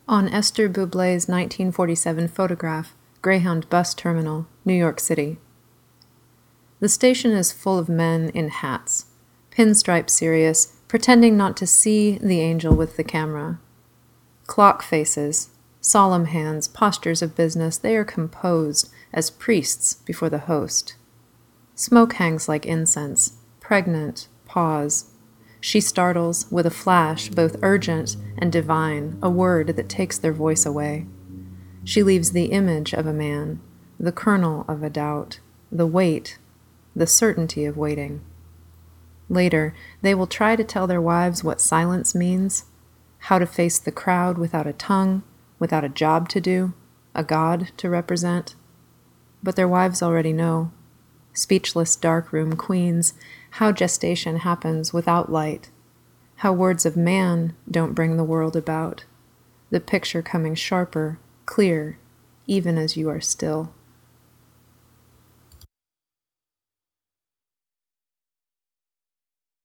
On Esther Bublé's 1947 photograph, Greyhound Bus Terminal, New York City. The station is full of men in hats, pinstripe serious, pretending not to see the angel with the camera. Clock faces, solemn hands, postures of business, they are composed as priests before the host. Smoke hangs like incense, pregnant, pause. She startles, with a flash, both urgent and divine, a word that takes their voice away. She leaves the image of a man, the kernel of a doubt, the weight, the certainty of waiting. Later, they will try to tell their wives what silence means, how to face the crowd without a tongue, without a job to do, a God to represent. But their wives already know. Speechless darkroom queens, how gestation happens without light, how words of man don't bring the world about, the picture coming sharper, clear, even as you are still.